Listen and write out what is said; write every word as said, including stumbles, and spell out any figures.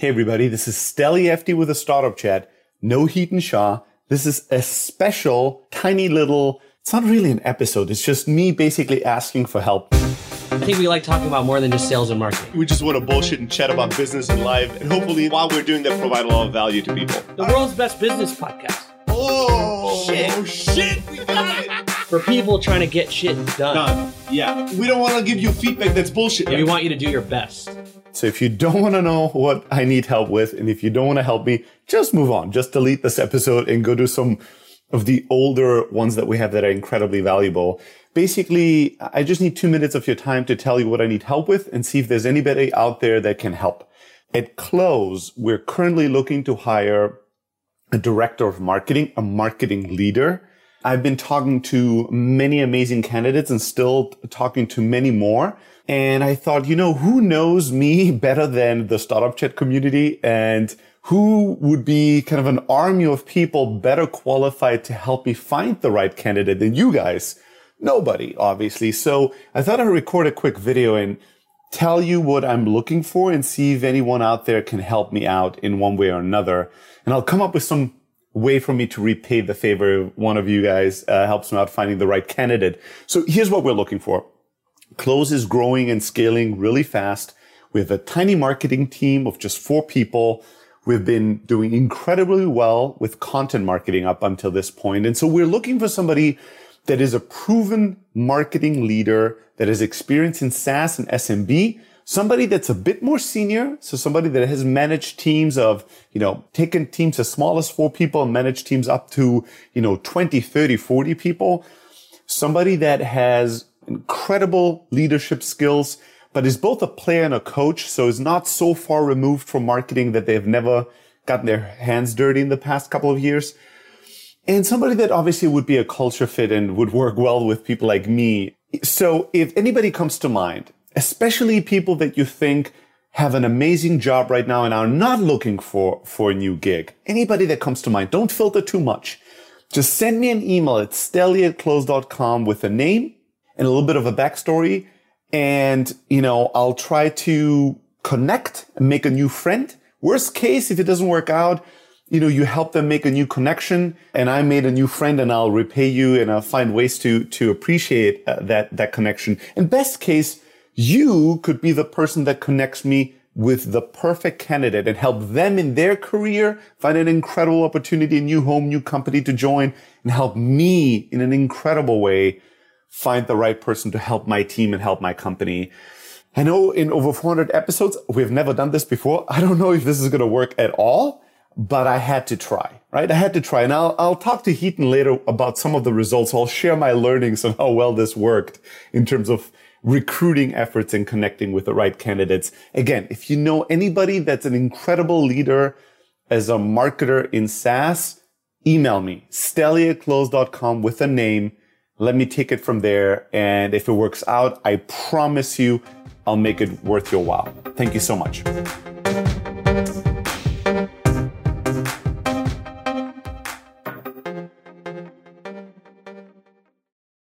Hey everybody, this is Steli Efti with a Startup Chat. No Hiten Shah. This is a special, tiny little, it's not really an episode. It's just me basically asking for help. I think we like talking about more than just sales and marketing. We just want to bullshit and chat about business and life. And hopefully while we're doing that, provide a lot of value to people. The world's best business podcast. Oh, shit. Oh, shit. We got it. For people trying to get shit done. Done. Yeah. We don't want to give you feedback that's bullshit. Yeah, we want you to do your best. So if you don't want to know what I need help with, and if you don't want to help me, just move on. Just delete this episode and go to some of the older ones that we have that are incredibly valuable. Basically, I just need two minutes of your time to tell you what I need help with and see if there's anybody out there that can help. At Close, we're currently looking to hire a director of marketing, a marketing leader. I've been talking to many amazing candidates and still talking to many more. And I thought, you know, who knows me better than the Startup Chat community, and who would be kind of an army of people better qualified to help me find the right candidate than you guys? Nobody, obviously. So I thought I'd record a quick video and tell you what I'm looking for and see if anyone out there can help me out in one way or another. And I'll come up with some way for me to repay the favor if one of you guys uh, helps me out finding the right candidate. So here's what we're looking for. Close is growing and scaling really fast. We have a tiny marketing team of just four people. We've been doing incredibly well with content marketing up until this point. And so we're looking for somebody that is a proven marketing leader that has experience in SaaS and S M B, somebody that's a bit more senior. So somebody that has managed teams of, you know, taken teams as small as four people and managed teams up to, you know, twenty, thirty, forty people. Somebody that has incredible leadership skills, but is both a player and a coach. So is not so far removed from marketing that they've never gotten their hands dirty in the past couple of years. And somebody that obviously would be a culture fit and would work well with people like me. So if anybody comes to mind, especially people that you think have an amazing job right now and are not looking for, for a new gig, anybody that comes to mind, don't filter too much. Just send me an email at steli at close dot com with a name and a little bit of a backstory. And, you know, I'll try to connect and make a new friend. Worst case, if it doesn't work out, you know, you help them make a new connection and I made a new friend and I'll repay you and I'll find ways to, to appreciate uh, that, that connection. And best case, you could be the person that connects me with the perfect candidate and help them in their career find an incredible opportunity, a new home, new company to join, and help me in an incredible way find the right person to help my team and help my company. I know in over four hundred episodes, we've never done this before. I don't know if this is going to work at all, but I had to try, right? I had to try. And I'll, I'll talk to Hiten later about some of the results. I'll share my learnings on how well this worked in terms of recruiting efforts and connecting with the right candidates. Again, if you know anybody that's an incredible leader as a marketer in SaaS, email me, steli at close dot com with a name. Let me take it from there. And if it works out, I promise you, I'll make it worth your while. Thank you so much.